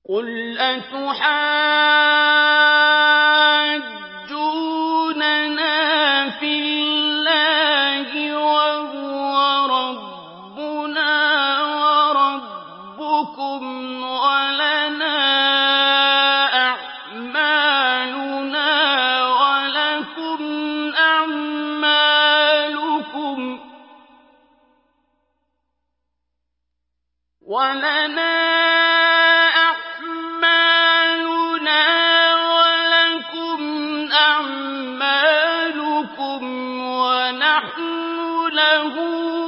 قُلْ أَتُحَاجُّونَنَا فِي اللَّهِ وَهُوَ رَبُّنَا وَرَبُّكُمْ وَلَنَا أَعْمَالُنَا وَلَكُمْ أَعْمَالُكُمْ وَنَحْنُ لَهُ